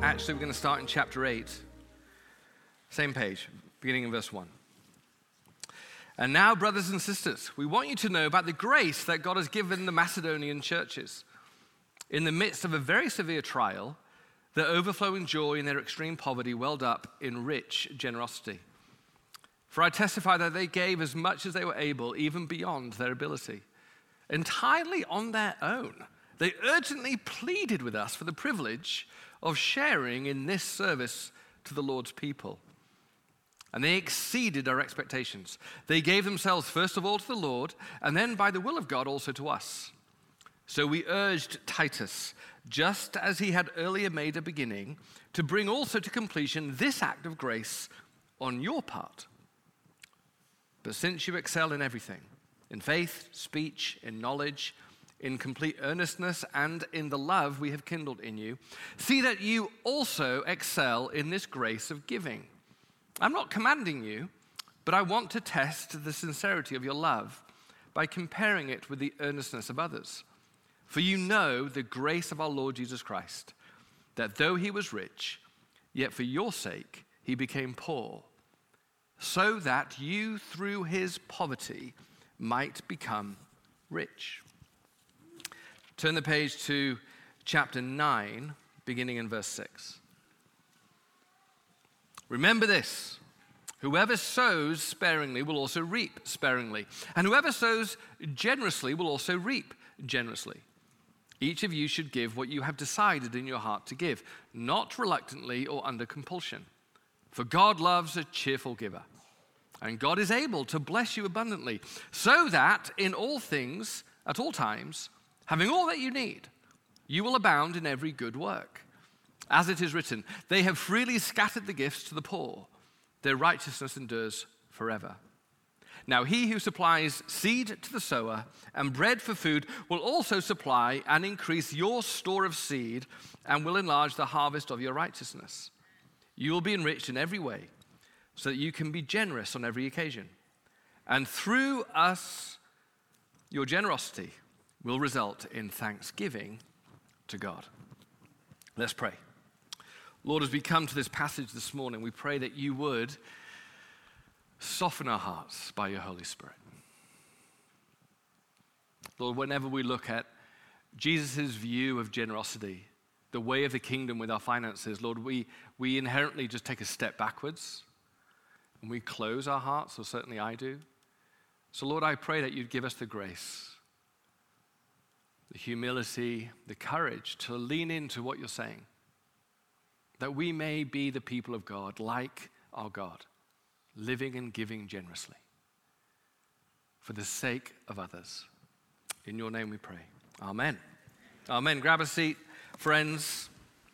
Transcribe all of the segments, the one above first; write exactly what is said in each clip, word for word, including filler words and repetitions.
Actually, we're going to start in chapter eight. Same page, beginning in verse one. And now, brothers and sisters, we want you to know about the grace that God has given the Macedonian churches. In the midst of a very severe trial, their overflowing joy in their extreme poverty welled up in rich generosity. For I testify that they gave as much as they were able, even beyond their ability, entirely on their own. They urgently pleaded with us for the privilege of sharing in this service to the Lord's people. And they exceeded our expectations. They gave themselves first of all to the Lord, and then by the will of God also to us. So we urged Titus, just as he had earlier made a beginning, to bring also to completion this act of grace on your part. But since you excel in everything, in faith, speech, in knowledge, in complete earnestness, and in the love we have kindled in you, see that you also excel in this grace of giving. I'm not commanding you, but I want to test the sincerity of your love by comparing it with the earnestness of others. For you know the grace of our Lord Jesus Christ, that though he was rich, yet for your sake he became poor, so that you through his poverty might become rich. Turn the page to chapter nine, beginning in verse six. Remember this, whoever sows sparingly will also reap sparingly, and whoever sows generously will also reap generously. Each of you should give what you have decided in your heart to give, not reluctantly or under compulsion. For God loves a cheerful giver, and God is able to bless you abundantly, so that in all things, at all times, having all that you need, you will abound in every good work. As it is written, they have freely scattered the gifts to the poor. Their righteousness endures forever. Now he who supplies seed to the sower and bread for food will also supply and increase your store of seed and will enlarge the harvest of your righteousness. You will be enriched in every way so that you can be generous on every occasion. And through us, your generosity will result in thanksgiving to God. Let's pray. Lord, as we come to this passage this morning, we pray that you would soften our hearts by your Holy Spirit. Lord, whenever we look at Jesus' view of generosity, the way of the kingdom with our finances, Lord, we, we inherently just take a step backwards and we close our hearts, or certainly I do. So Lord, I pray that you'd give us the grace, the humility, the courage to lean into what you're saying, that we may be the people of God like our God, living and giving generously for the sake of others. In your name we pray. Amen. Amen. Grab a seat, friends.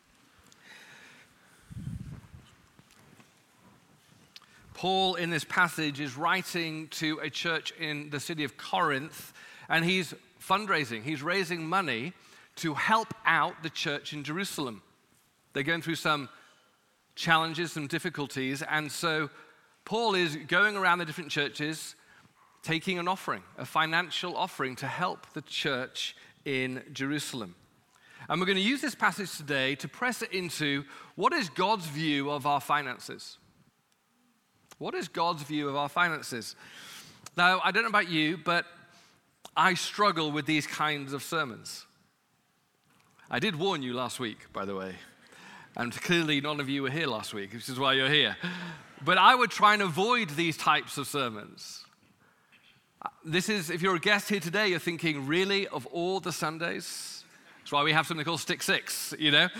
Paul, in this passage, is writing to a church in the city of Corinth, and he's fundraising. He's raising money to help out the church in Jerusalem. They're going through some challenges, some difficulties, and so Paul is going around the different churches taking an offering, a financial offering to help the church in Jerusalem. And we're going to use this passage today to press it into what is God's view of our finances. What is God's view of our finances? Now, I don't know about you, but I struggle with these kinds of sermons. I did warn you last week, by the way. And clearly none of you were here last week, which is why you're here. But I would try and avoid these types of sermons. This is, if you're a guest here today, you're thinking, really, of all the Sundays? That's why we have something called Stick Six, you know?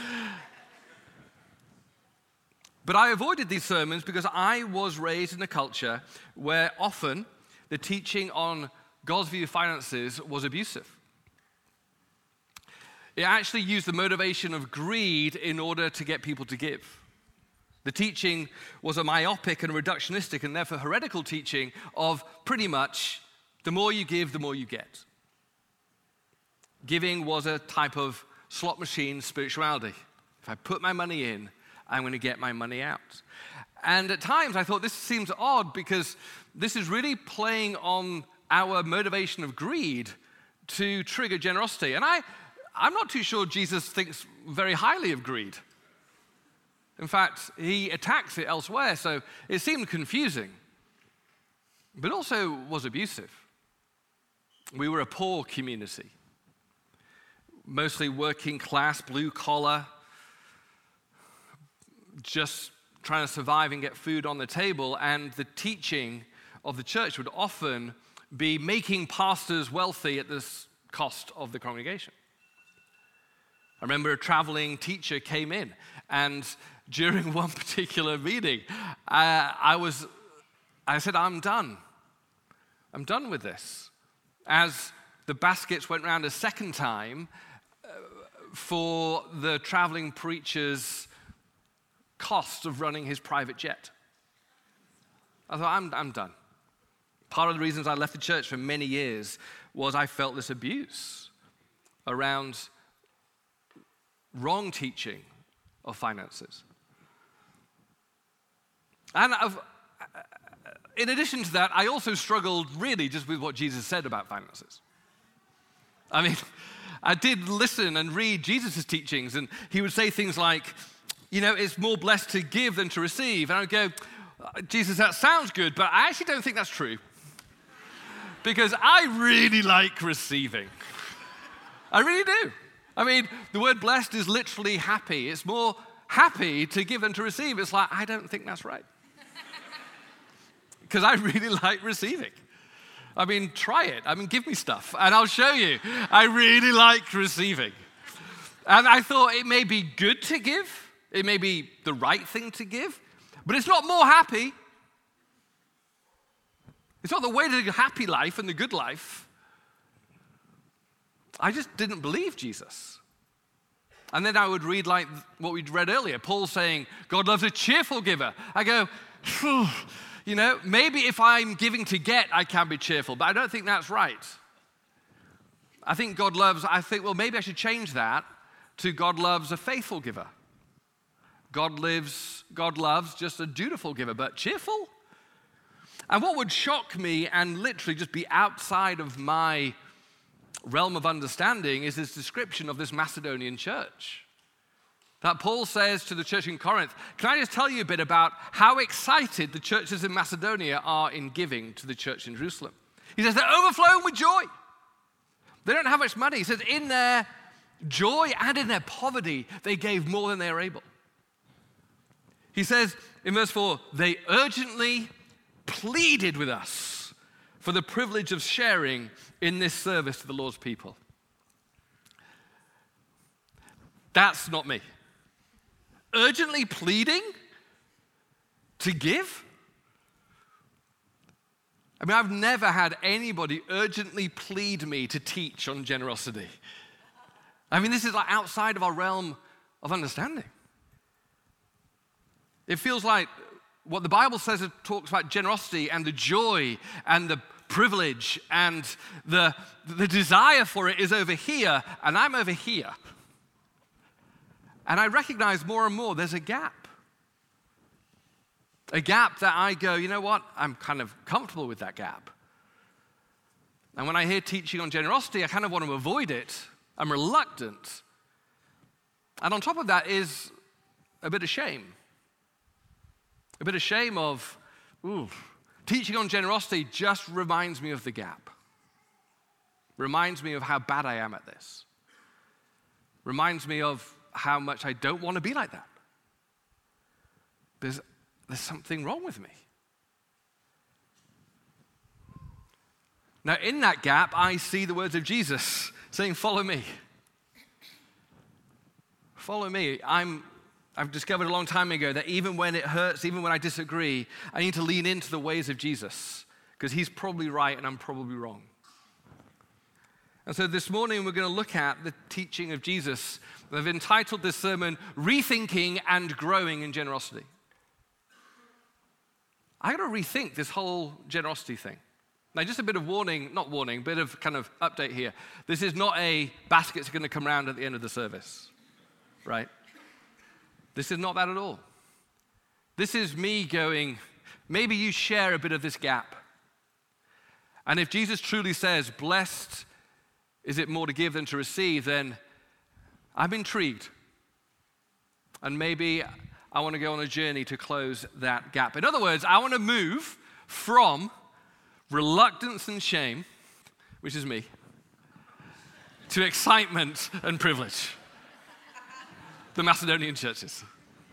But I avoided these sermons because I was raised in a culture where often the teaching on God's view of finances was abusive. It actually used the motivation of greed in order to get people to give. The teaching was a myopic and reductionistic and therefore heretical teaching of pretty much the more you give, the more you get. Giving was a type of slot machine spirituality. If I put my money in, I'm going to get my money out. And at times I thought this seems odd because this is really playing on our motivation of greed to trigger generosity. And I, I'm not too sure Jesus thinks very highly of greed. In fact, he attacks it elsewhere, so it seemed confusing, but also was abusive. We were a poor community, mostly working class, blue collar, just trying to survive and get food on the table, and the teaching of the church would often be making pastors wealthy at the cost of the congregation. I remember a traveling teacher came in, and during one particular meeting, I, I was, I said, I'm done. I'm done with this. As the baskets went round a second time uh, for the traveling preacher's cost of running his private jet. I thought, I'm, I'm done. Part of the reasons I left the church for many years was I felt this abuse around wrong teaching of finances. And I've, in addition to that, I also struggled really just with what Jesus said about finances. I mean, I did listen and read Jesus' teachings, and he would say things like, you know, it's more blessed to give than to receive. And I would go, Jesus, that sounds good, but I actually don't think that's true. Because I really like receiving. I really do. I mean, the word blessed is literally happy. It's more happy to give than to receive. It's like, I don't think that's right. Because I really like receiving. I mean, try it. I mean, give me stuff, and I'll show you. I really like receiving. And I thought it may be good to give. It may be the right thing to give. But it's not more happy. It's not the way to the happy life and the good life. I just didn't believe Jesus. And then I would read like what we'd read earlier, Paul saying, God loves a cheerful giver. I go, phew, you know, maybe if I'm giving to get, I can be cheerful, but I don't think that's right. I think God loves, I think, well, maybe I should change that to God loves a faithful giver. God lives, God loves just a dutiful giver, but cheerful? And what would shock me and literally just be outside of my realm of understanding is this description of this Macedonian church. That Paul says to the church in Corinth, can I just tell you a bit about how excited the churches in Macedonia are in giving to the church in Jerusalem? He says they're overflowing with joy. They don't have much money. He says in their joy and in their poverty, they gave more than they were able. He says in verse four, they urgently pleaded with us for the privilege of sharing in this service to the Lord's people. That's not me. Urgently pleading to give? I mean, I've never had anybody urgently plead me to teach on generosity. I mean, this is like outside of our realm of understanding. It feels like what the Bible says, it talks about generosity and the joy and the privilege and the, the desire for it is over here, and I'm over here. And I recognize more and more there's a gap. A gap that I go, you know what, I'm kind of comfortable with that gap. And when I hear teaching on generosity, I kind of want to avoid it. I'm reluctant. And on top of that is a bit of shame. A bit of shame of, ooh, teaching on generosity just reminds me of the gap. Reminds me of how bad I am at this. Reminds me of how much I don't want to be like that. There's, there's something wrong with me. Now, in that gap, I see the words of Jesus saying, follow me. Follow me. I'm, I've discovered a long time ago that even when it hurts, even when I disagree, I need to lean into the ways of Jesus because he's probably right and I'm probably wrong. And so this morning, we're going to look at the teaching of Jesus. I've entitled this sermon, Rethinking and Growing in Generosity. I got to rethink this whole generosity thing. Now, just a bit of warning, not warning, bit of kind of update here. This is not a basket's going to come around at the end of the service, right? This is not that at all. This is me going, maybe you share a bit of this gap. And if Jesus truly says, blessed is it more to give than to receive, then I'm intrigued. And maybe I want to go on a journey to close that gap. In other words, I want to move from reluctance and shame, which is me, to excitement and privilege, the Macedonian churches.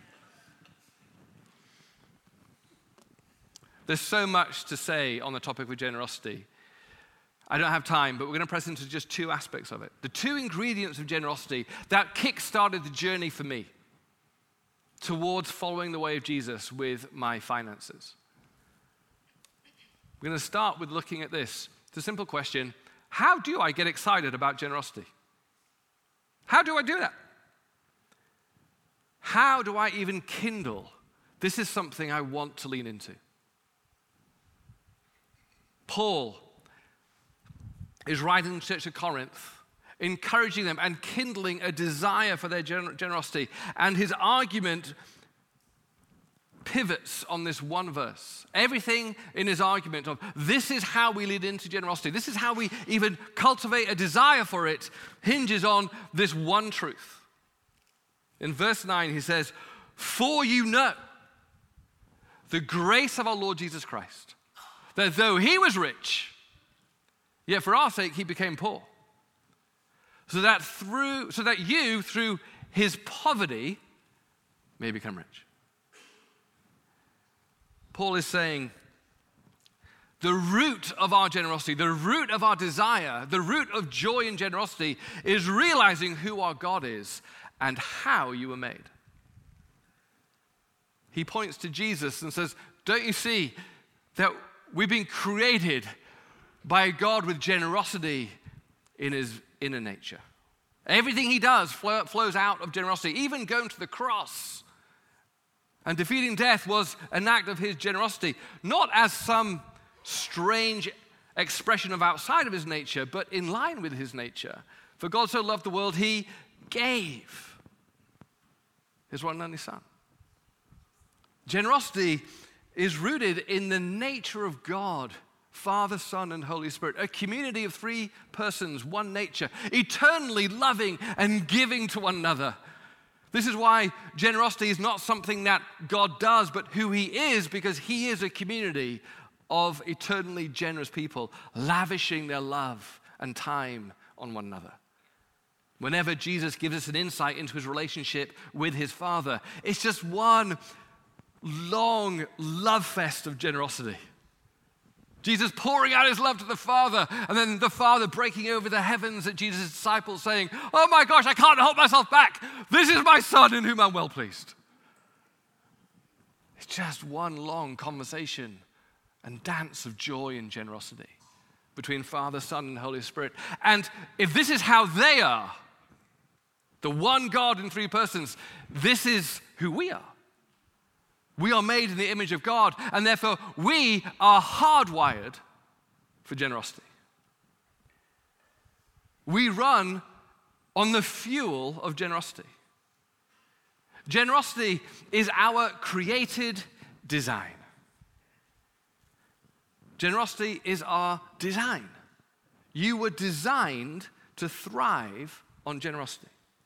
There's so much to say on the topic of generosity. I don't have time, but we're going to press into just two aspects of it. The two ingredients of generosity that kick-started the journey for me towards following the way of Jesus with my finances. We're going to start with looking at this. It's a simple question. How do I get excited about generosity? How do I do that? How do I even kindle? This is something I want to lean into. Paul is writing to the church of Corinth, encouraging them and kindling a desire for their gener- generosity. And his argument pivots on this one verse. Everything in his argument of this is how we lead into generosity, this is how we even cultivate a desire for it, hinges on this one truth. In verse nine, he says, "For you know the grace of our Lord Jesus Christ, that though he was rich, yet for our sake he became poor, so that through so that you through his poverty may become rich." Paul is saying the root of our generosity, the root of our desire, the root of joy and generosity is realizing who our God is and how you were made. He points to Jesus and says, don't you see that we've been created by a God with generosity in his inner nature? Everything he does flow, flows out of generosity. Even going to the cross and defeating death was an act of his generosity, not as some strange expression of outside of his nature, but in line with his nature. For God so loved the world, he gave his one and only Son. Generosity is rooted in the nature of God, Father, Son, and Holy Spirit, a community of three persons, one nature, eternally loving and giving to one another. This is why generosity is not something that God does, but who he is, because he is a community of eternally generous people, lavishing their love and time on one another. Whenever Jesus gives us an insight into his relationship with his Father, it's just one long love fest of generosity. Jesus pouring out his love to the Father, and then the Father breaking over the heavens at Jesus' disciples saying, oh my gosh, I can't hold myself back. This is my Son in whom I'm well pleased. It's just one long conversation and dance of joy and generosity between Father, Son, and Holy Spirit. And if this is how they are, the one God in three persons, this is who we are. We are made in the image of God, and therefore we are hardwired for generosity. We run on the fuel of generosity. Generosity is our created design. Generosity is our design. You were designed to thrive on generosity.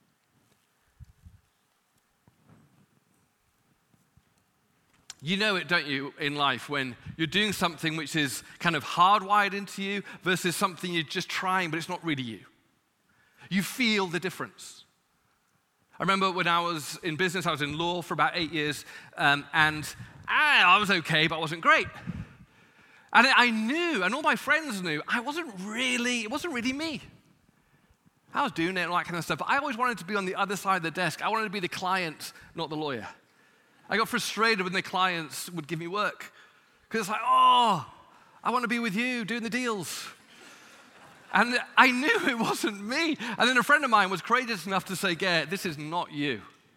You know it, don't you, in life, when you're doing something which is kind of hardwired into you versus something you're just trying, but it's not really you. You feel the difference. I remember when I was in business, I was in law for about eight years, um, and I, I was okay, but I wasn't great. And I knew, and all my friends knew, I wasn't really, it wasn't really me. I was doing it and all that kind of stuff, but I always wanted to be on the other side of the desk. I wanted to be the client, not the lawyer. I got frustrated when the clients would give me work because it's like, oh, I want to be with you doing the deals. And I knew it wasn't me. And then a friend of mine was courageous enough to say, Garrett, this is not you.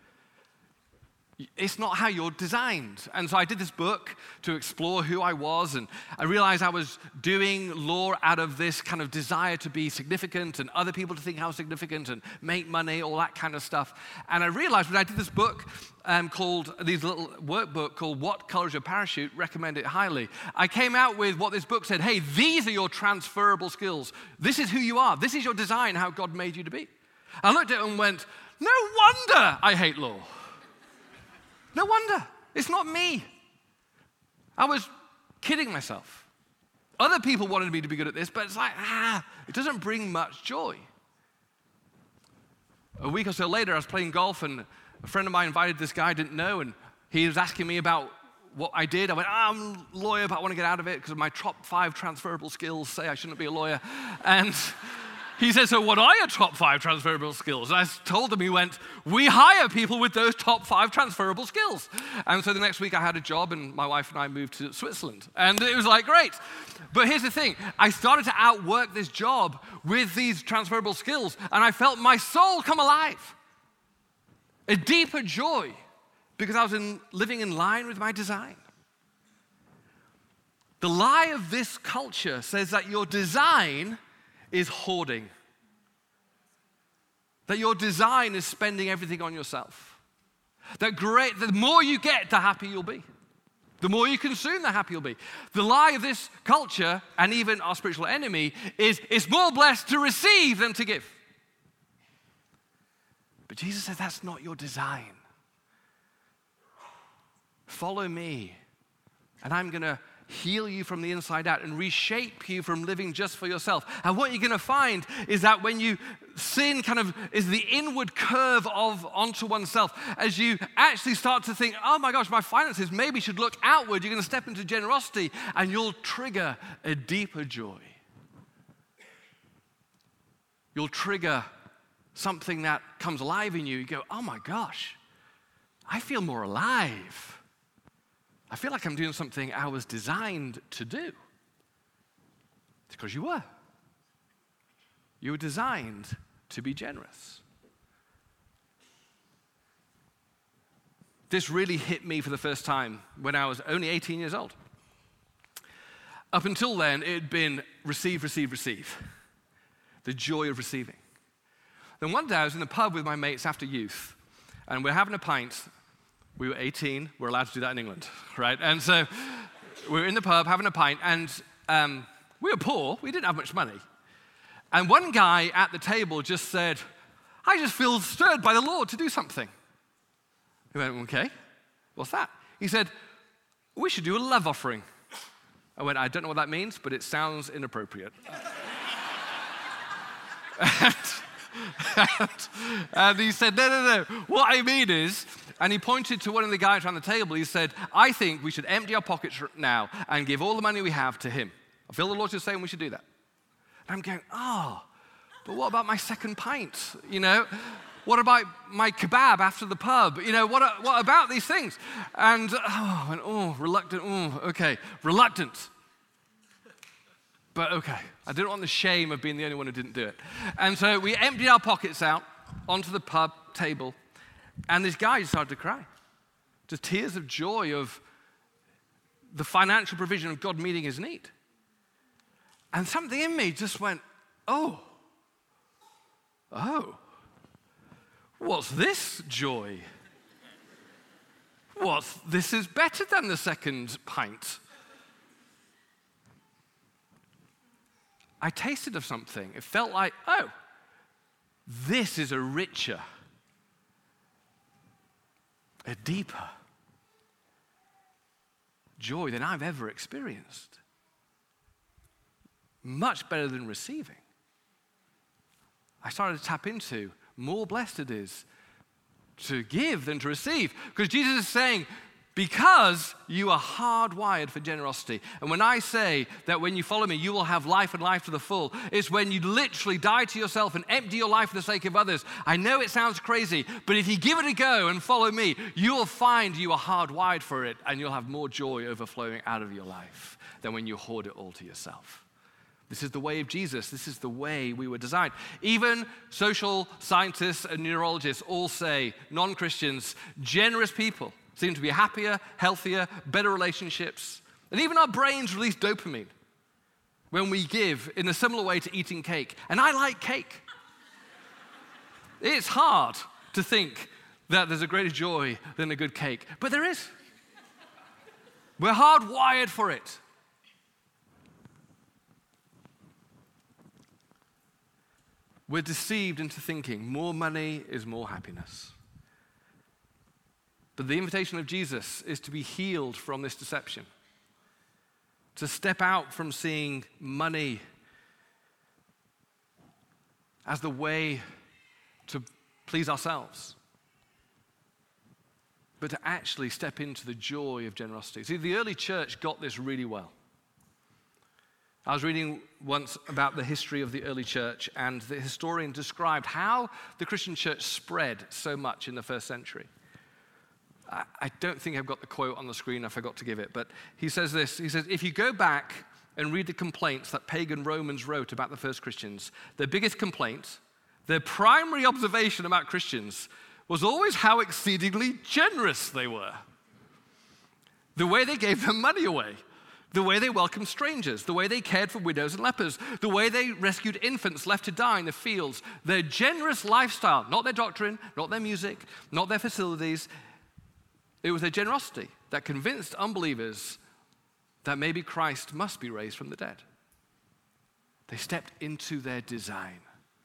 It's not how you're designed. And so I did this book to explore who I was, and I realized I was doing law out of this kind of desire to be significant and other people to think how significant and make money, all that kind of stuff. And I realized when I did this book um, called, this little workbook called What Color Is Your Parachute, recommend it highly. I came out with what this book said, hey, these are your transferable skills. This is who you are. This is your design, how God made you to be. I looked at it and went, no wonder I hate law. No wonder. It's not me. I was kidding myself. Other people wanted me to be good at this, but it's like, ah, it doesn't bring much joy. A week or so later, I was playing golf, and a friend of mine invited this guy I didn't know, and he was asking me about what I did. I went, oh, I'm a lawyer, but I want to get out of it because my top five transferable skills say I shouldn't be a lawyer. And he said, so what are your top five transferable skills? And I told him, he went, we hire people with those top five transferable skills. And so the next week I had a job, and my wife and I moved to Switzerland. And it was like, great. But here's the thing. I started to outwork this job with these transferable skills, and I felt my soul come alive. A deeper joy, because I was in, living in line with my design. The lie of this culture says that your design is hoarding. That your design is spending everything on yourself. That great, the more you get, the happier you'll be. The more you consume, the happier you'll be. The lie of this culture, and even our spiritual enemy, is it's more blessed to receive than to give. But Jesus says that's not your design. Follow me, and I'm going to heal you from the inside out and reshape you from living just for yourself. And what you're going to find is that when you sin kind of is the inward curve of onto oneself, as you actually start to think, oh my gosh, my finances maybe should look outward, you're going to step into generosity, and you'll trigger a deeper joy. You'll trigger something that comes alive in you. You go, oh my gosh, I feel more alive. I feel like I'm doing something I was designed to do. It's because you were. You were designed to be generous. This really hit me for the first time when I was only eighteen years old. Up until then, it had been receive, receive, receive. The joy of receiving. Then one day I was in the pub with my mates after youth, and we're having a pint. We were eighteen, we're allowed to do that in England, right? And so we were in the pub having a pint, and um, we were poor, we didn't have much money. And one guy at the table just said, I just feel stirred by the Lord to do something. We went, okay, what's that? He said, we should do a love offering. I went, I don't know what that means, but it sounds inappropriate. and, and, and he said, no, no, no, what I mean is, and he pointed to one of the guys around the table. He said, I think we should empty our pockets now and give all the money we have to him. I feel the Lord is saying we should do that. And I'm going, oh, but what about my second pint? You know, what about my kebab after the pub? You know, what, what about these things? And, oh, I went, oh, reluctant, oh, okay, reluctant. But okay, I didn't want the shame of being the only one who didn't do it. And so we emptied our pockets out onto the pub table. And this guy just started to cry. Just tears of joy of the financial provision of God meeting his need. And something in me just went, oh, oh, what's this joy? What's, this is better than the second pint. I tasted of something. It felt like, oh, this is a richer, a deeper joy than I've ever experienced. Much better than receiving. I started to tap into more blessed it is to give than to receive. Because Jesus is saying, because you are hardwired for generosity. And when I say that when you follow me, you will have life and life to the full, it's when you literally die to yourself and empty your life for the sake of others. I know it sounds crazy, but if you give it a go and follow me, you will find you are hardwired for it, and you'll have more joy overflowing out of your life than when you hoard it all to yourself. This is the way of Jesus. This is the way we were designed. Even social scientists and neurologists all say, non-Christians, generous people seem to be happier, healthier, better relationships. And even our brains release dopamine when we give in a similar way to eating cake. And I like cake. It's hard to think that there's a greater joy than a good cake, but there is. We're hardwired for it. We're deceived into thinking more money is more happiness. But the invitation of Jesus is to be healed from this deception, to step out from seeing money as the way to please ourselves, but to actually step into the joy of generosity. See, the early church got this really well. I was reading once about the history of the early church, and the historian described how the Christian church spread so much in the first century. I don't think I've got the quote on the screen. I forgot to give it. But he says this. He says, if you go back and read the complaints that pagan Romans wrote about the first Christians, their biggest complaint, their primary observation about Christians was always how exceedingly generous they were. The way they gave their money away, the way they welcomed strangers, the way they cared for widows and lepers, the way they rescued infants left to die in the fields, their generous lifestyle, not their doctrine, not their music, not their facilities. It was their generosity that convinced unbelievers that maybe Christ must be raised from the dead. They stepped into their design.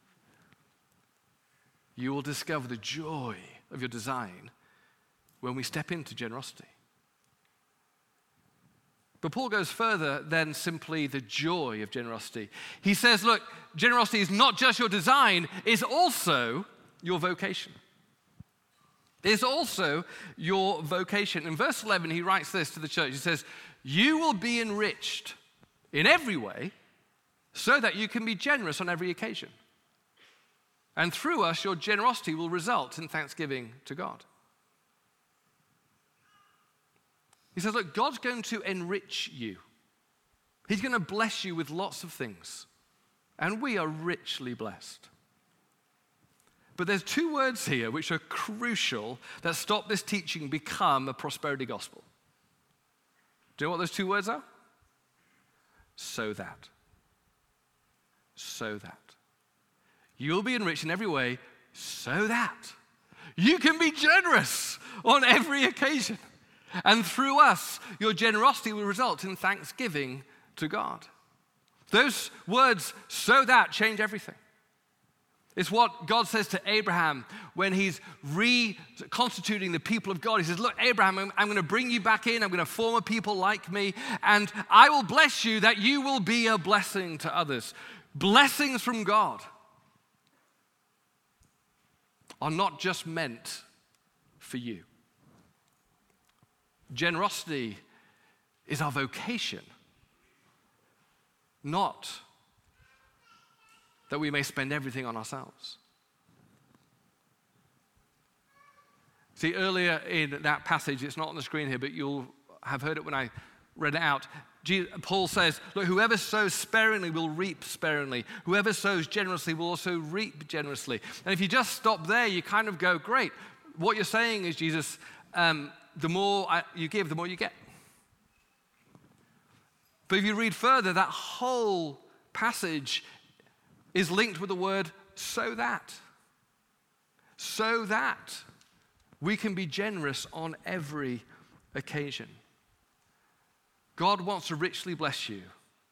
You will discover the joy of your design when we step into generosity. But Paul goes further than simply the joy of generosity. He says, look, generosity is not just your design, it's also your vocation. It's also your vocation. In verse eleven, he writes this to the church. He says, you will be enriched in every way so that you can be generous on every occasion. And through us, your generosity will result in thanksgiving to God. He says, look, God's going to enrich you. He's going to bless you with lots of things. And we are richly blessed. But there's two words here which are crucial that stop this teaching become a prosperity gospel. Do you know what those two words are? So that. So that. You'll be enriched in every way so that you can be generous on every occasion. And through us, your generosity will result in thanksgiving to God. Those words, so that, change everything. It's what God says to Abraham when he's reconstituting the people of God. He says, look, Abraham, I'm, I'm going to bring you back in. I'm going to form a people like me, and I will bless you that you will be a blessing to others. Blessings from God are not just meant for you. Generosity is our vocation, not that we may spend everything on ourselves. See, earlier in that passage, it's not on the screen here, but you'll have heard it when I read it out. Paul says, look, whoever sows sparingly will reap sparingly. Whoever sows generously will also reap generously. And if you just stop there, you kind of go, great. What you're saying is, Jesus, um, the more you give, the more you get. But if you read further, that whole passage is linked with the word so that. So that we can be generous on every occasion. God wants to richly bless you,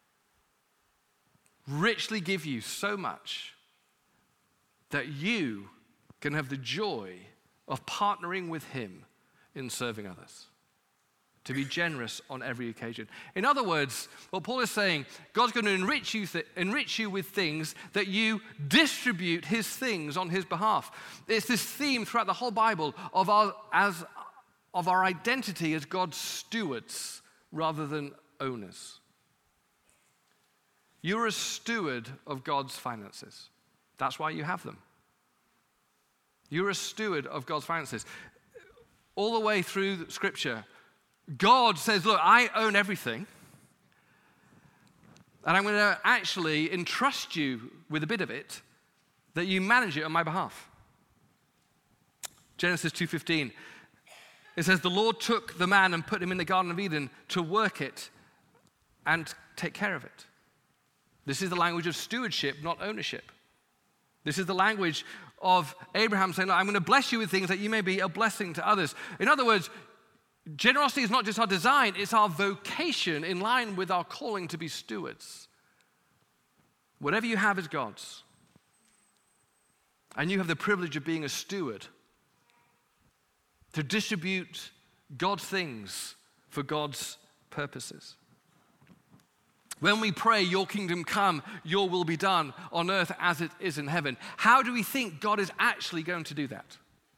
richly give you so much that you can have the joy of partnering with him in serving others, to be generous on every occasion. In other words, what Paul is saying, God's going to enrich you, th- enrich you with things that you distribute his things on his behalf. It's this theme throughout the whole Bible of our, as, of our identity as God's stewards rather than owners. You're a steward of God's finances. That's why you have them. You're a steward of God's finances. All the way through Scripture, God says, look, I own everything, and I'm going to actually entrust you with a bit of it, that you manage it on my behalf. Genesis two fifteen, it says, the Lord took the man and put him in the Garden of Eden to work it and take care of it. This is the language of stewardship, not ownership. This is the language of Abraham saying, look, I'm going to bless you with things that you may be a blessing to others. In other words, generosity is not just our design, it's our vocation in line with our calling to be stewards. Whatever you have is God's. And you have the privilege of being a steward. to distribute God's things for God's purposes. When we pray, your kingdom come, your will be done on earth as it is in heaven, how do we think God is actually going to do that?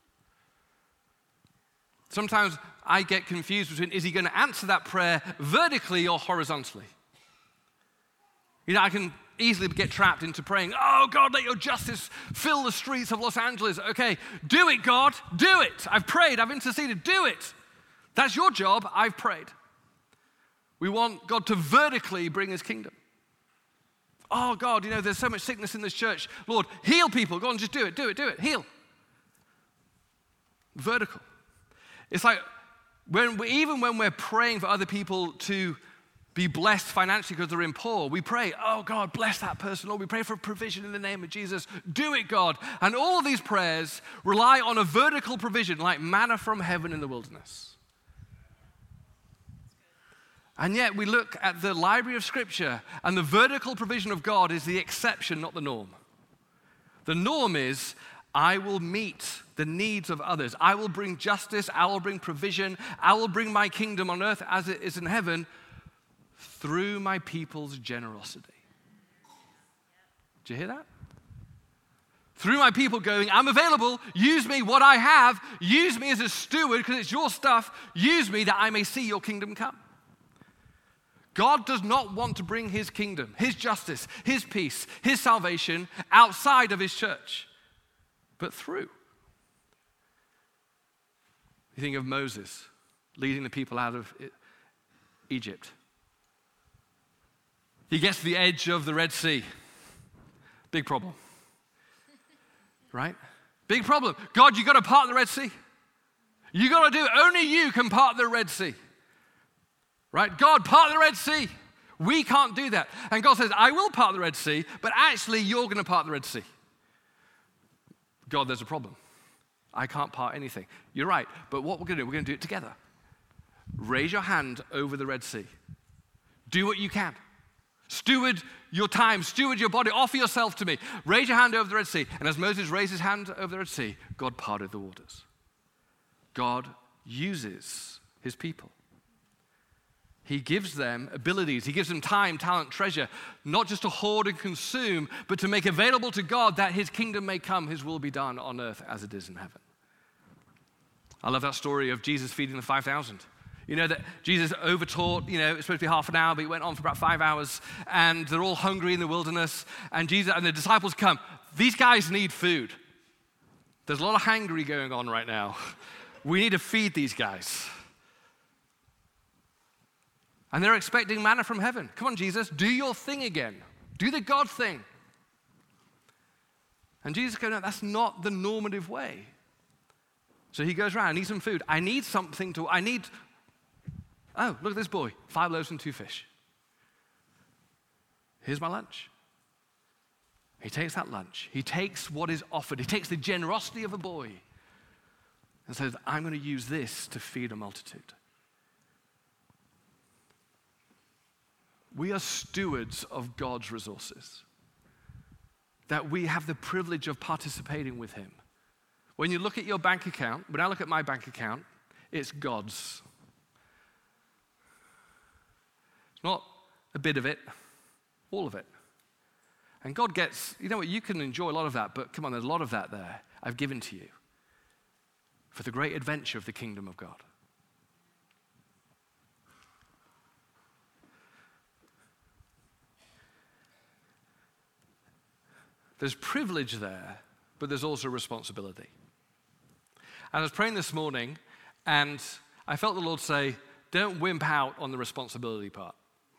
Sometimes I get confused between, is he going to answer that prayer vertically or horizontally? You know, I can easily get trapped into praying, oh God, let your justice fill the streets of Los Angeles. Okay, do it, God, do it. I've prayed, I've interceded, do it. That's your job, I've prayed. We want God to vertically bring his kingdom. Oh God, you know, there's so much sickness in this church. Lord, heal people. Go on, just do it, do it, do it, heal. Vertical. It's like, when we, even when we're praying for other people to be blessed financially because they're in poor, we pray, oh God, bless that person. Lord, we pray for provision in the name of Jesus. Do it, God. And all of these prayers rely on a vertical provision like manna from heaven in the wilderness. And yet we look at the library of Scripture, and the vertical provision of God is the exception, not the norm. The norm is, I will meet the needs of others. I will bring justice. I will bring provision. I will bring my kingdom on earth as it is in heaven through my people's generosity. Did you hear that? Through my people going, I'm available. Use me, what I have. Use me as a steward because it's your stuff. Use me that I may see your kingdom come. God does not want to bring his kingdom, his justice, his peace, his salvation outside of his church, but through. You think of Moses leading the people out of Egypt. He gets to the edge of the Red Sea. Big problem. Right? Big problem. God, you got to part the Red Sea. You got to do it. Only you can part the Red Sea. Right? God, part the Red Sea. We can't do that. And God says, I will part the Red Sea, but actually you're going to part the Red Sea. God, there's a problem. I can't part anything. You're right, but what we're going to do, we're going to do it together. Raise your hand over the Red Sea. Do what you can. Steward your time, steward your body, offer yourself to me. Raise your hand over the Red Sea. And as Moses raised his hand over the Red Sea, God parted the waters. God uses his people. He gives them abilities. He gives them time, talent, treasure, not just to hoard and consume, but to make available to God that his kingdom may come, his will be done on earth as it is in heaven. I love that story of Jesus feeding the five thousand. You know that Jesus overtaught, you know, it's supposed to be half an hour, but he went on for about five hours, and they're all hungry in the wilderness, and Jesus and the disciples come. These guys need food. There's a lot of hangry going on right now. We need to feed these guys. And they're expecting manna from heaven. Come on, Jesus, do your thing again. Do the God thing. And Jesus goes, no, that's not the normative way. So he goes around, I need some food. I need something to, I need, oh, look at this boy, five loaves and two fish. Here's my lunch. He takes that lunch. He takes what is offered. He takes the generosity of a boy and says, I'm going to use this to feed a multitude. We are stewards of God's resources, that we have the privilege of participating with him. When you look at your bank account, when I look at my bank account, it's God's. It's not a bit of it, all of it. And God gets, you know what, you can enjoy a lot of that, but come on, there's a lot of that there I've given to you for the great adventure of the kingdom of God. There's privilege there, but there's also responsibility. And I was praying this morning, and I felt the Lord say, don't wimp out on the responsibility part.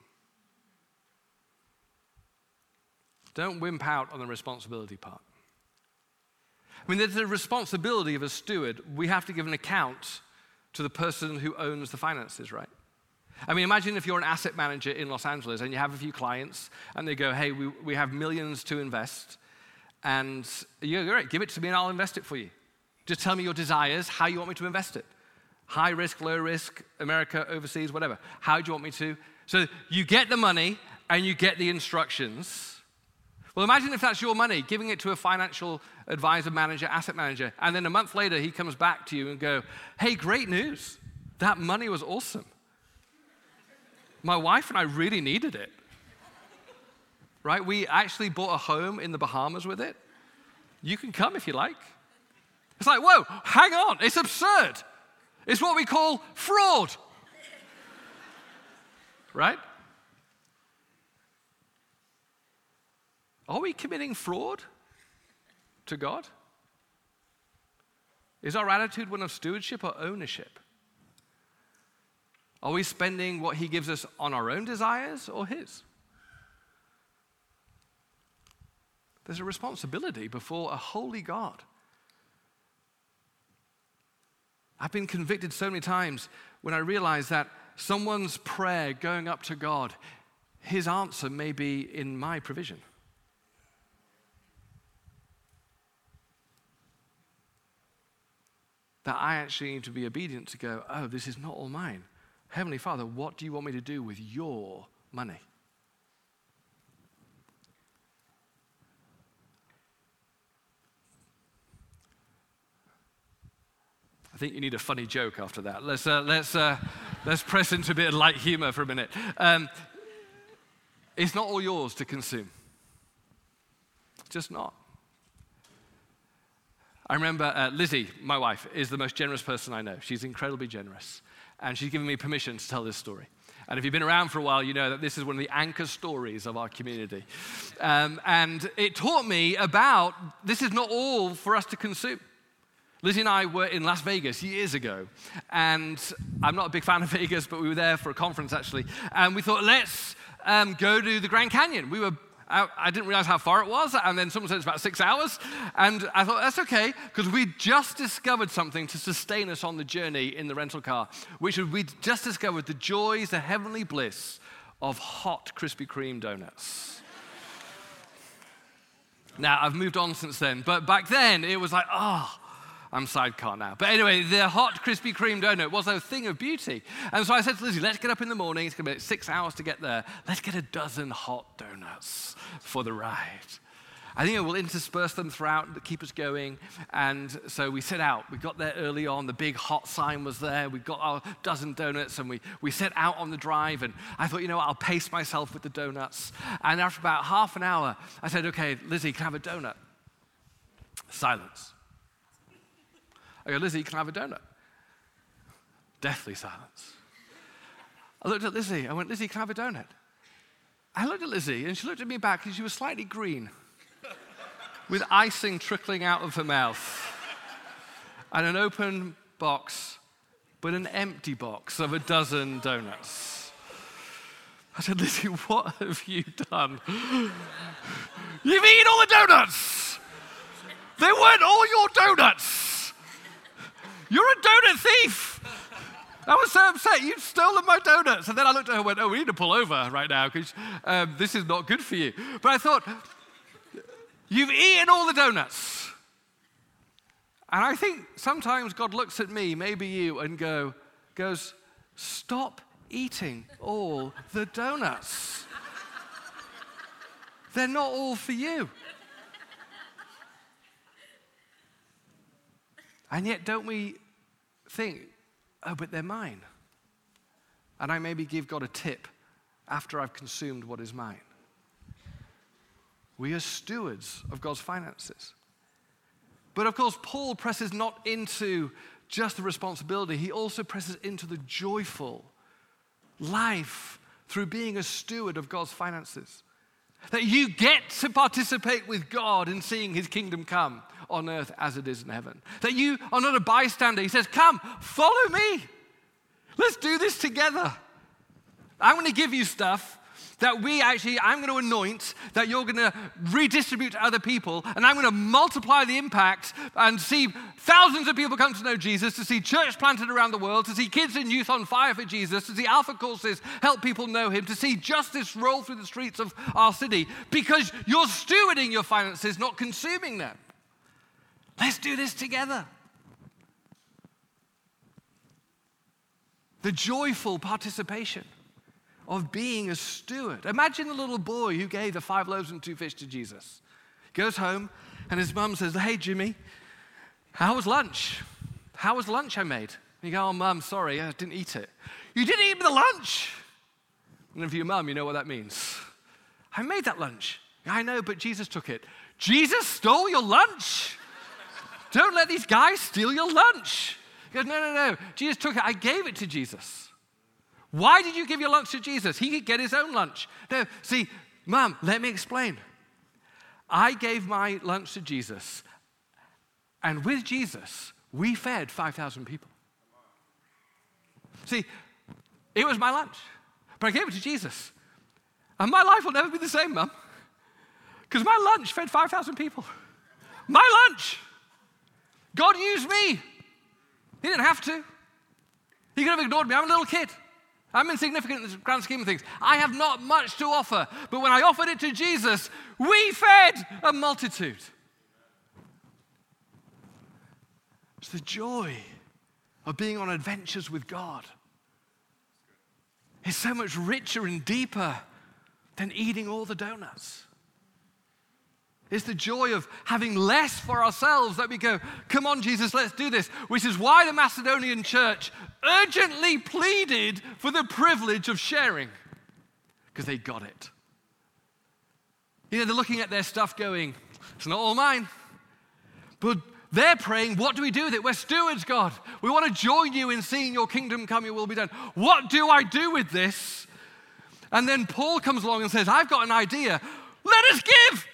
Don't wimp out on the responsibility part. I mean, there's the responsibility of a steward. We have to give an account to the person who owns the finances, right? I mean, imagine if you're an asset manager in Los Angeles and you have a few clients, and they go, hey, we, we have millions to invest. And you go, great, give it to me and I'll invest it for you. Just tell me your desires, how you want me to invest it. High risk, low risk, America, overseas, whatever. How do you want me to? So you get the money and you get the instructions. Well, imagine if that's your money, giving it to a financial advisor, manager, asset manager, and then a month later he comes back to you and go, hey, great news. That money was awesome. My wife and I really needed it. Right? We actually bought a home in the Bahamas with it. You can come if you like. It's like, whoa, hang on. It's absurd. It's what we call fraud. Right? Are we committing fraud to God? Is our attitude one of stewardship or ownership? Are we spending what he gives us on our own desires or his? There's a responsibility before a holy God. I've been convicted so many times when I realize that someone's prayer going up to God, his answer may be in my provision. That I actually need to be obedient to go, oh, this is not all mine. Heavenly Father, what do you want me to do with your money? I think you need a funny joke after that. Let's uh, let's uh, let's press into a bit of light humor for a minute. Um, it's not all yours to consume. Just not. I remember uh, Lizzie, my wife, is the most generous person I know. She's incredibly generous. And she's given me permission to tell this story. And if you've been around for a while, you know that this is one of the anchor stories of our community. Um, and it taught me about this is not all for us to consume. Lizzie and I were in Las Vegas years ago. And I'm not a big fan of Vegas, but we were there for a conference, actually. And we thought, let's um, go to the Grand Canyon. We were I didn't realize how far it was, and then someone said it's about six hours, and I thought, that's okay, because we just discovered something to sustain us on the journey in the rental car, which we just discovered the joys, the heavenly bliss of hot Krispy Kreme donuts. Now, I've moved on since then, but back then, it was like, oh, I'm sidecar now. But anyway, the hot Krispy Kreme donut was a thing of beauty. And so I said to Lizzie, let's get up in the morning. It's going to be six hours to get there. Let's get a dozen hot donuts for the ride. I think we'll intersperse them throughout to keep us going. And so we set out. We got there early on. The big hot sign was there. We got our dozen donuts, and we, we set out on the drive. And I thought, you know what, I'll pace myself with the donuts. And after about half an hour, I said, okay, Lizzie, can I have a donut? Silence. I go, Lizzie, can I have a donut? Deathly silence. I looked at Lizzie. I went, Lizzie, can I have a donut? I looked at Lizzie, and she looked at me back, and she was slightly green, with icing trickling out of her mouth, and an open box, but an empty box of a dozen donuts. I said, Lizzie, what have you done? You've eaten all the donuts! They weren't all your donuts! You're a donut thief! I was so upset. You'd stolen my donuts. And then I looked at her and went, oh, we need to pull over right now because um, this is not good for you. But I thought, you've eaten all the donuts. And I think sometimes God looks at me, maybe you, and go, goes, stop eating all the donuts. They're not all for you. And yet, don't we think, oh, but they're mine. And I maybe give God a tip after I've consumed what is mine. We are stewards of God's finances. But of course, Paul presses not into just the responsibility, he also presses into the joyful life through being a steward of God's finances. That you get to participate with God in seeing his kingdom come on earth as it is in heaven. That you are not a bystander. He says, come, follow me. Let's do this together. I'm going to give you stuff that we actually, I'm going to anoint, that you're going to redistribute to other people, and I'm going to multiply the impact and see thousands of people come to know Jesus, to see church planted around the world, to see kids and youth on fire for Jesus, to see Alpha courses help people know him, to see justice roll through the streets of our city, because you're stewarding your finances, not consuming them. Let's do this together. The joyful participation of being a steward. Imagine the little boy who gave the five loaves and two fish to Jesus. He goes home and his mum says, hey, Jimmy, how was lunch? How was lunch I made? And you go, oh, Mum, sorry, I didn't eat it. You didn't eat the lunch? And if you're mum, you know what that means. I made that lunch. I know, but Jesus took it. Jesus stole your lunch? Don't let these guys steal your lunch. He goes, no, no, no. Jesus took it. I gave it to Jesus. Why did you give your lunch to Jesus? He could get his own lunch. No, see, Mum, let me explain. I gave my lunch to Jesus, and with Jesus, we fed five thousand people. See, it was my lunch, but I gave it to Jesus. And my life will never be the same, Mum, because my lunch fed five thousand people. My lunch. God used me. He didn't have to. He could have ignored me. I'm a little kid. I'm insignificant in the grand scheme of things. I have not much to offer, but when I offered it to Jesus, we fed a multitude. It's the joy of being on adventures with God. It's so much richer and deeper than eating all the donuts. It's the joy of having less for ourselves that we go, come on, Jesus, let's do this. Which is why the Macedonian church urgently pleaded for the privilege of sharing, because they got it. You know, they're looking at their stuff going, it's not all mine. But they're praying, what do we do with it? We're stewards, God. We want to join you in seeing your kingdom come, your will be done. What do I do with this? And then Paul comes along and says, I've got an idea. Let us give.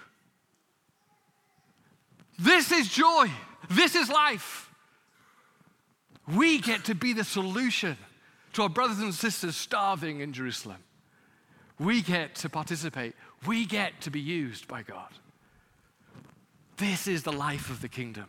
This is joy. This is life. We get to be the solution to our brothers and sisters starving in Jerusalem. We get to participate. We get to be used by God. This is the life of the kingdom.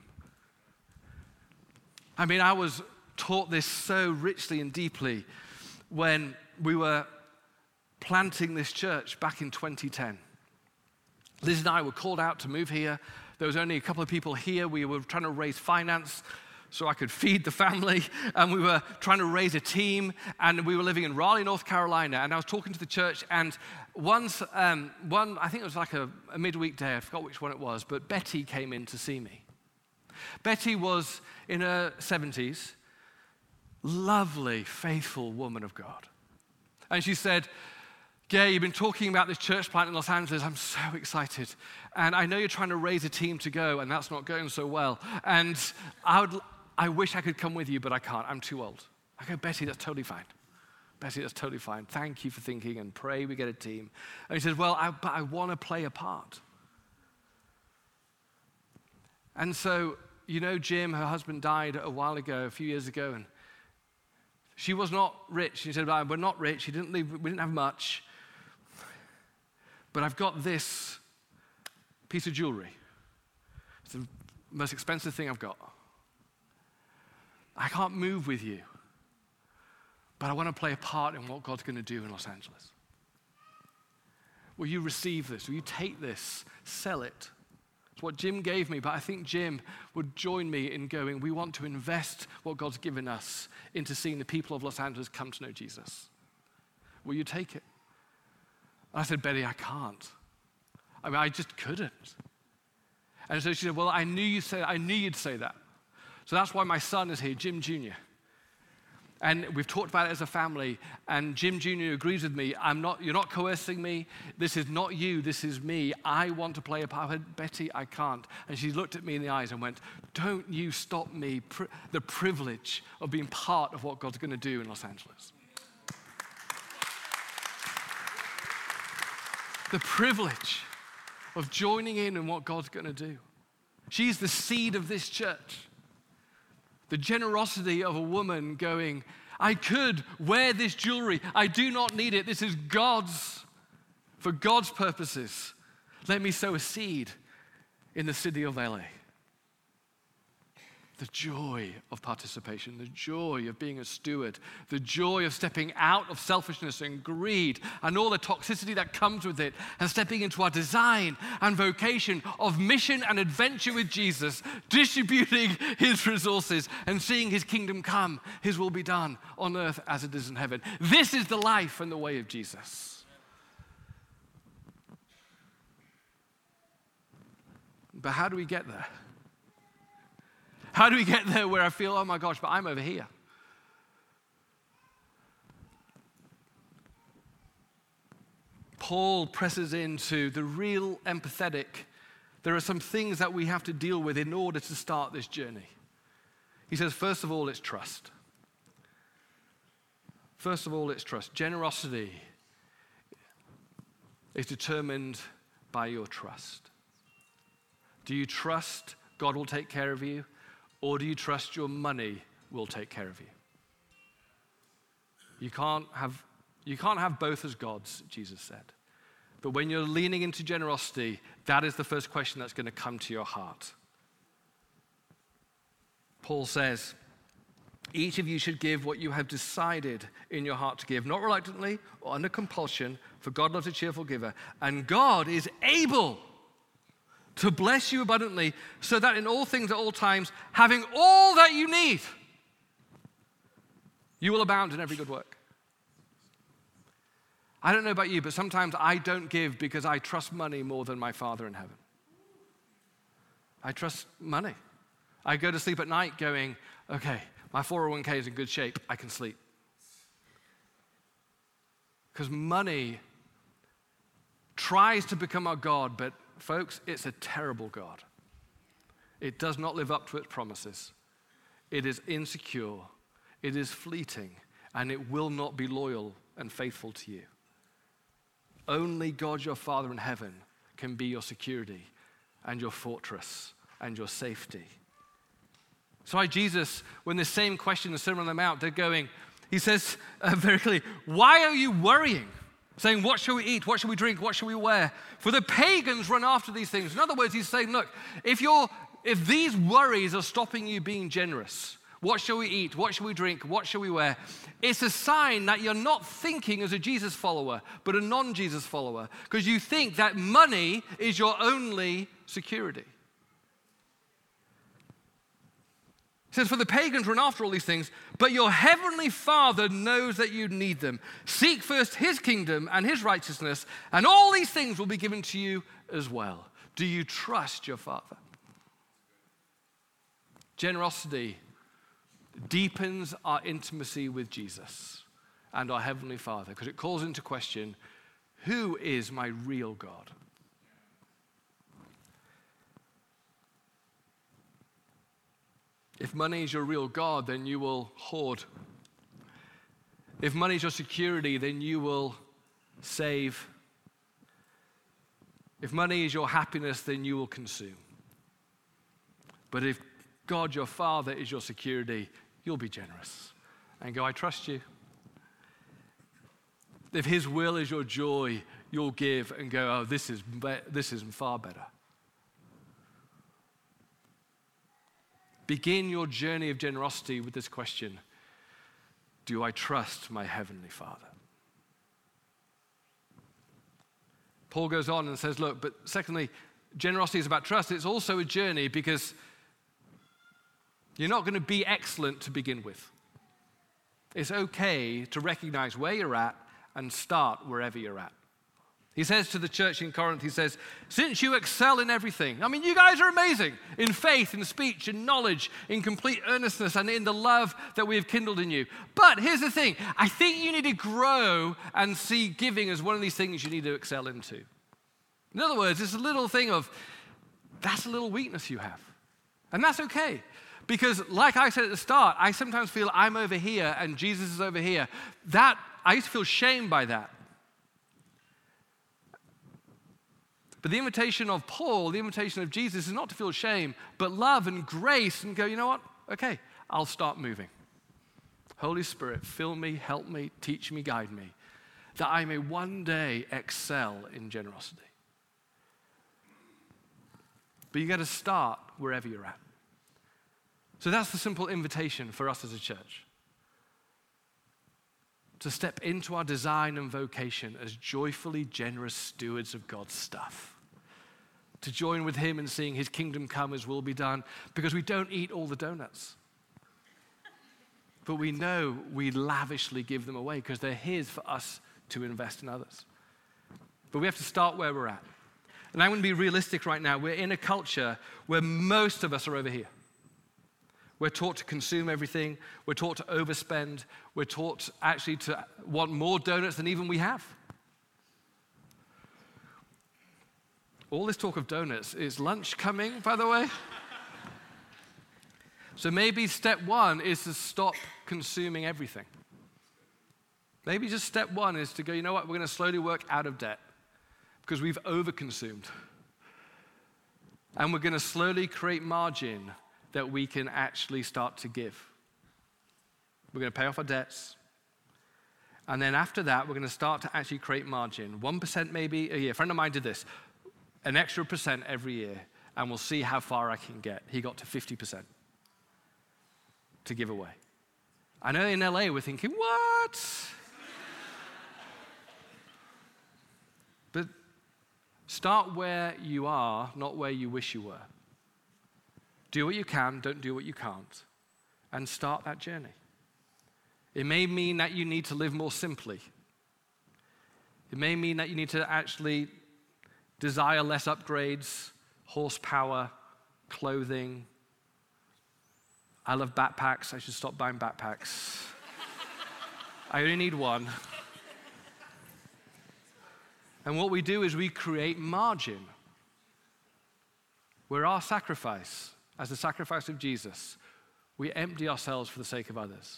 I mean, I was taught this so richly and deeply when we were planting this church back in twenty ten. Liz and I were called out to move here. There was only a couple of people here. We were trying to raise finance so I could feed the family, and we were trying to raise a team, and we were living in Raleigh, North Carolina, and I was talking to the church, and once, um, one, I think it was like a, a midweek day, I forgot which one it was, but Betty came in to see me. Betty was in her seventies, lovely, faithful woman of God. And she said, Gay, you've been talking about this church plant in Los Angeles. I'm so excited. And I know you're trying to raise a team to go, and that's not going so well. And I would, I wish I could come with you, but I can't. I'm too old. I go, Betty, that's totally fine. Betty, that's totally fine. Thank you for thinking, and pray we get a team. And he says, well, I, but I want to play a part. And so, you know, Jim, her husband died a while ago, a few years ago, and she was not rich. She said, well, we're not rich. She didn't leave, we didn't have much. But I've got this piece of jewelry. It's the most expensive thing I've got. I can't move with you, but I want to play a part in what God's going to do in Los Angeles. Will you receive this? Will you take this, sell it? It's what Jim gave me, but I think Jim would join me in going, we want to invest what God's given us into seeing the people of Los Angeles come to know Jesus. Will you take it? I said, Betty, I can't. I mean, I just couldn't. And so she said, well, I knew you'd say, I knew you'd say that. So that's why my son is here, Jim Junior And we've talked about it as a family, and Jim Junior agrees with me. I'm not, you're not coercing me. This is not you, this is me. I want to play a part. I said, Betty, I can't. And she looked at me in the eyes and went, don't you stop me pri- the privilege of being part of what God's going to do in Los Angeles. The privilege of joining in in what God's going to do. She's the seed of this church. The generosity of a woman going, I could wear this jewelry. I do not need it. This is God's, for God's purposes. Let me sow a seed in the city of L A. The joy of participation, the joy of being a steward, the joy of stepping out of selfishness and greed and all the toxicity that comes with it and stepping into our design and vocation of mission and adventure with Jesus, distributing his resources and seeing his kingdom come, his will be done on earth as it is in heaven. This is the life and the way of Jesus. But how do we get there? How do we get there where I feel, oh my gosh, but I'm over here? Paul presses into the real empathetic. There are some things that we have to deal with in order to start this journey. He says, first of all, it's trust. First of all, it's trust. Generosity is determined by your trust. Do you trust God will take care of you? Or do you trust your money will take care of you? You can't have, you can't have both as gods, Jesus said. But when you're leaning into generosity, that is the first question that's going to come to your heart. Paul says, each of you should give what you have decided in your heart to give, not reluctantly or under compulsion, for God loves a cheerful giver. And God is able to bless you abundantly, so that in all things at all times, having all that you need, you will abound in every good work. I don't know about you, but sometimes I don't give because I trust money more than my Father in heaven. I trust money. I go to sleep at night going, okay, my four oh one k is in good shape, I can sleep. Because money tries to become our God, but folks, it's a terrible God. It does not live up to its promises. It is insecure, it is fleeting, and it will not be loyal and faithful to you. Only God, your Father in heaven, can be your security and your fortress and your safety. That's why Jesus, when the same question in the Sermon on the Mount, they're going, he says uh, very clearly, why are you worrying? Saying, what shall we eat? What shall we drink? What shall we wear? For the pagans run after these things. In other words, he's saying, look, if you're, if these worries are stopping you being generous, what shall we eat? What shall we drink? What shall we wear? It's a sign that you're not thinking as a Jesus follower, but a non-Jesus follower, because you think that money is your only security. It says, for the pagans run after all these things, but your heavenly Father knows that you need them. Seek first his kingdom and his righteousness, and all these things will be given to you as well. Do you trust your Father? Generosity deepens our intimacy with Jesus and our heavenly Father, because it calls into question, who is my real God? If money is your real God, then you will hoard. If money is your security, then you will save. If money is your happiness, then you will consume. But if God, your Father, is your security, you'll be generous and go, I trust you. If his will is your joy, you'll give and go, oh, this is be- this is far better. Begin your journey of generosity with this question: do I trust my heavenly Father? Paul goes on and says, look, but secondly, generosity is about trust. It's also a journey, because you're not going to be excellent to begin with. It's okay to recognize where you're at and start wherever you're at. He says to the church in Corinth, he says, since you excel in everything, I mean, you guys are amazing in faith, in speech, in knowledge, in complete earnestness, and in the love that we have kindled in you. But here's the thing, I think you need to grow and see giving as one of these things you need to excel into. In other words, it's a little thing of, that's a little weakness you have. And that's okay. Because like I said at the start, I sometimes feel I'm over here and Jesus is over here. That, I used to feel shame by that. But the invitation of Paul, the invitation of Jesus, is not to feel shame, but love and grace and go, you know what? Okay, I'll start moving. Holy Spirit, fill me, help me, teach me, guide me, that I may one day excel in generosity. But you got to start wherever you're at. So that's the simple invitation for us as a church. To step into our design and vocation as joyfully generous stewards of God's stuff. To join with him in seeing his kingdom come, his will be done, because we don't eat all the donuts. But we know we lavishly give them away because they're his for us to invest in others. But we have to start where we're at. And I'm going to be realistic right now. We're in a culture where most of us are over here. We're taught to consume everything. We're taught to overspend. We're taught actually to want more donuts than even we have. All this talk of donuts, is lunch coming, by the way? So maybe step one is to stop consuming everything. Maybe just step one is to go, you know what, we're going to slowly work out of debt because we've overconsumed. And we're going to slowly create margin that we can actually start to give. We're going to pay off our debts. And then after that, we're going to start to actually create margin. one percent maybe a year. A friend of mine did this, an extra percent every year, and we'll see how far I can get. He got to fifty percent to give away. I know in L A we're thinking, what? But start where you are, not where you wish you were. Do what you can, don't do what you can't, and start that journey. It may mean that you need to live more simply. It may mean that you need to actually desire less upgrades, horsepower, clothing. I love backpacks. I should stop buying backpacks. I only need one. And what we do is we create margin where our sacrifice, as the sacrifice of Jesus, we empty ourselves for the sake of others.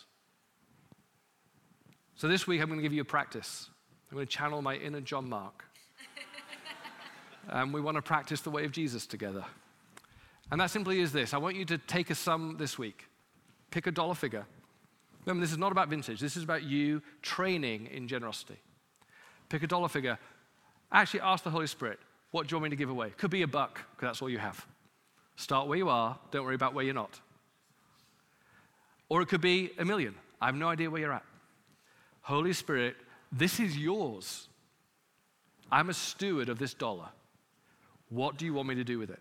So this week I'm going to give you a practice. I'm going to channel my inner John Mark. And we want to practice the way of Jesus together. And that simply is this. I want you to take a sum this week. Pick a dollar figure. Remember, this is not about vintage. This is about you training in generosity. Pick a dollar figure. Actually ask the Holy Spirit, what do you want me to give away? Could be a buck, because that's all you have. Start where you are. Don't worry about where you're not. Or it could be a million. I have no idea where you're at. Holy Spirit, this is yours. I'm a steward of this dollar. What do you want me to do with it?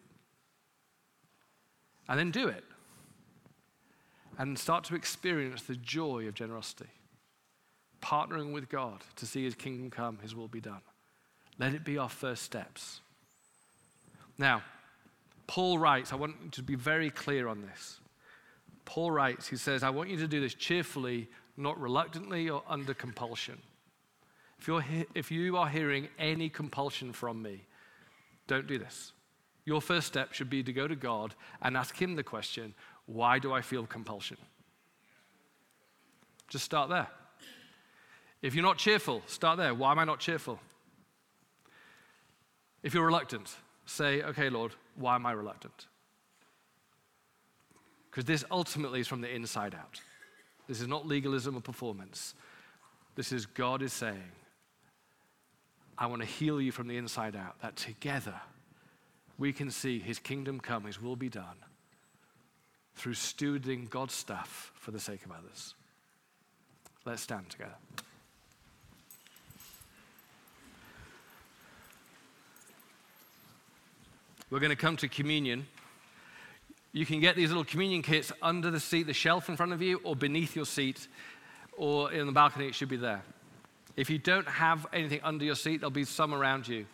And then do it. And start to experience the joy of generosity. Partnering with God to see his kingdom come, his will be done. Let it be our first steps. Now, Paul writes, I want you to be very clear on this. Paul writes, he says, I want you to do this cheerfully, not reluctantly or under compulsion. If, you're he- if you are hearing any compulsion from me, don't do this. Your first step should be to go to God and ask him the question, why do I feel compulsion? Just start there. If you're not cheerful, start there. Why am I not cheerful? If you're reluctant, say, okay, Lord, why am I reluctant? Because this ultimately is from the inside out. This is not legalism or performance. This is God is saying, I want to heal you from the inside out, that together we can see his kingdom come, his will be done, through stewarding God's stuff for the sake of others. Let's stand together. We're going to come to communion. You can get these little communion kits under the seat, the shelf in front of you, or beneath your seat, or in the balcony, it should be there. If you don't have anything under your seat, there'll be some around you.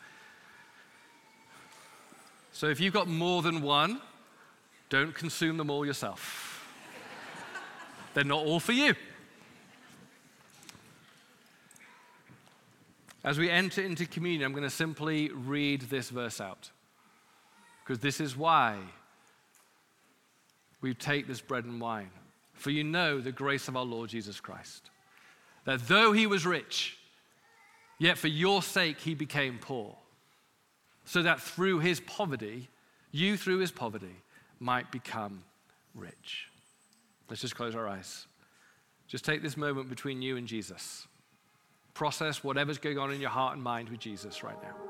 So if you've got more than one, don't consume them all yourself. They're not all for you. As we enter into communion, I'm going to simply read this verse out. Because this is why we take this bread and wine. For you know the grace of our Lord Jesus Christ, that though he was rich, yet for your sake he became poor, so that through his poverty, you through his poverty might become rich. Let's just close our eyes. Just take this moment between you and Jesus. Process whatever's going on in your heart and mind with Jesus right now.